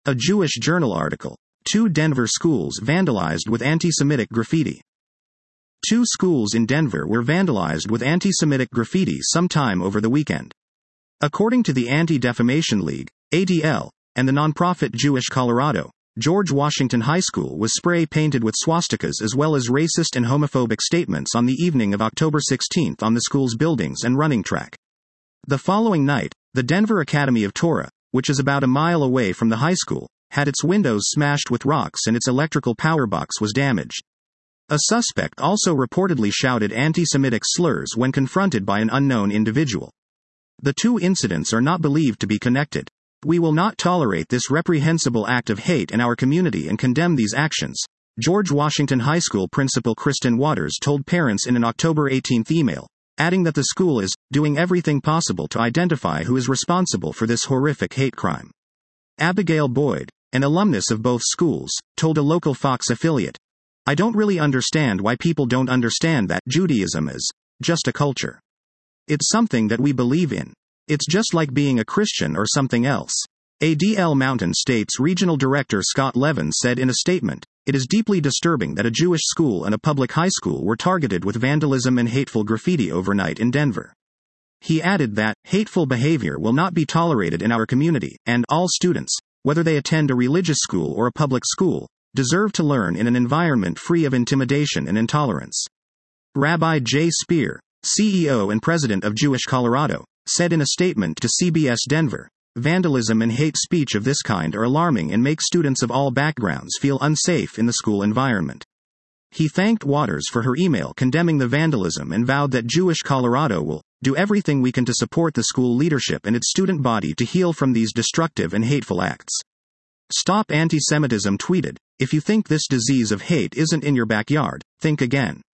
A Jewish Journal article. 2 Denver schools vandalized with anti-Semitic graffiti. 2 schools in Denver were vandalized with anti-Semitic graffiti sometime over the weekend. According to the Anti-Defamation League, ADL, and the nonprofit Jewish Colorado, George Washington High School was spray-painted with swastikas as well as racist and homophobic statements on the evening of October 16 on the school's buildings and running track. The following night, the Denver Academy of Torah, which is about a mile away from the high school, had its windows smashed with rocks and its electrical power box was damaged. A suspect also reportedly shouted anti-Semitic slurs when confronted by an unknown individual. The 2 incidents are not believed to be connected. We will not tolerate this reprehensible act of hate in our community and condemn these actions, George Washington High School Principal Kristen Waters told parents in an October 18 email, adding that the school is doing everything possible to identify who is responsible for this horrific hate crime. Abigail Boyd, an alumnus of both schools, told a local Fox affiliate, "I don't really understand why people don't understand that Judaism is just a culture. It's something that we believe in. It's just like being a Christian or something else." ADL Mountain State's Regional Director Scott Levin said in a statement, "It is deeply disturbing that a Jewish school and a public high school were targeted with vandalism and hateful graffiti overnight in Denver." He added that, "Hateful behavior will not be tolerated in our community, and all students, whether they attend a religious school or a public school, deserve to learn in an environment free of intimidation and intolerance." Rabbi Jay Spear, CEO and President of Jewish Colorado, said in a statement to CBS Denver, "Vandalism and hate speech of this kind are alarming and make students of all backgrounds feel unsafe in the school environment." He thanked Waters for her email condemning the vandalism and vowed that Jewish Colorado will do everything we can to support the school leadership and its student body to heal from these destructive and hateful acts. Stop Anti-Semitism tweeted, "If you think this disease of hate isn't in your backyard, think again."